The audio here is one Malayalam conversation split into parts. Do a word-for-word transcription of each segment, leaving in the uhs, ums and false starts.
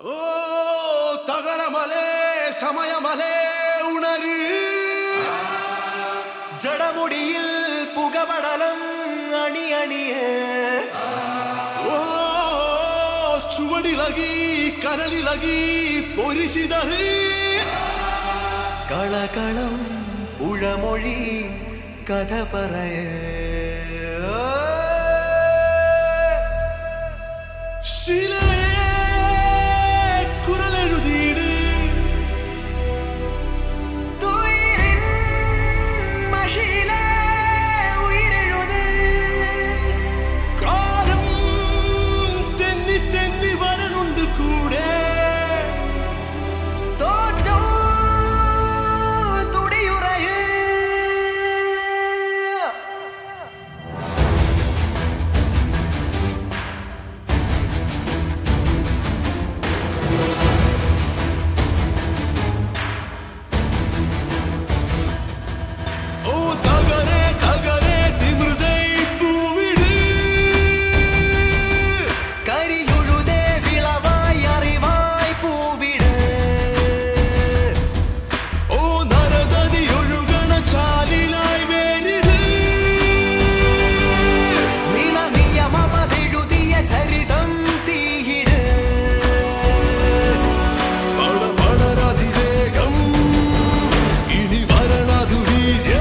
ഓ തകരമലേ സമയമലേ ഉണര് ജടമുടിയിൽ പുകപടലം അണി അണിയേ ഓ ചുവടിളകി കനലിളകി പൊരിച്ചിതറി കളകളം പുഴമൊഴി കഥ പറയേ ശിലയെ കുരലെഴുതിയിട് കാലം തെന്നി തെന്നി വരനുണ്ട് കൂടെ തോറ്റം തുടിയുറയേ ഓ തകരെ തകരെ തിമൃതൈ പൂവിട് കരിയുഴുതേ വിളവായി അറിവായി പൂവിട് ഓ നരതതി ഒഴുകണ ചാലിലായി വേരിട് മിണ നിയമമതെഴുതിയ ചരിതം തീയിട് പട പടരതിവേഗം ഇനി വരണതു വീര്യ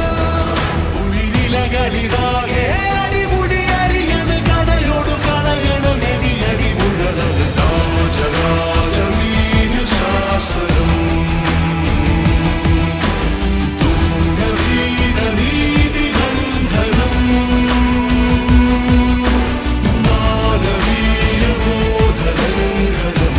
ഉയിരിലകളിതാകെ അടിമുടി അറിയണ കടയോടു കളയണ നെതിയടി മുഴലത് രാജരാജവീര്യ ശാസനം ദൂരവീര നീതി ബന്ധനം മാനവീയ ബോധലംഘനം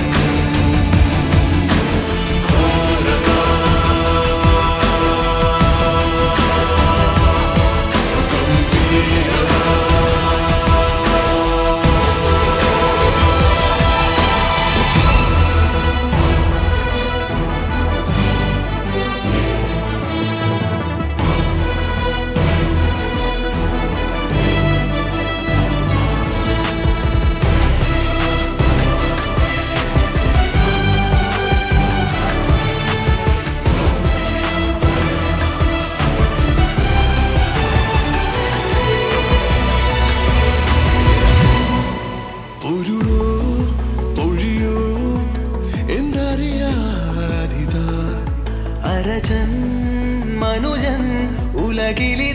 പൊരുളോ പൊഴിയോ എന്തറിയാതിതാ അരജൻ മനുജൻ ഉലകിലി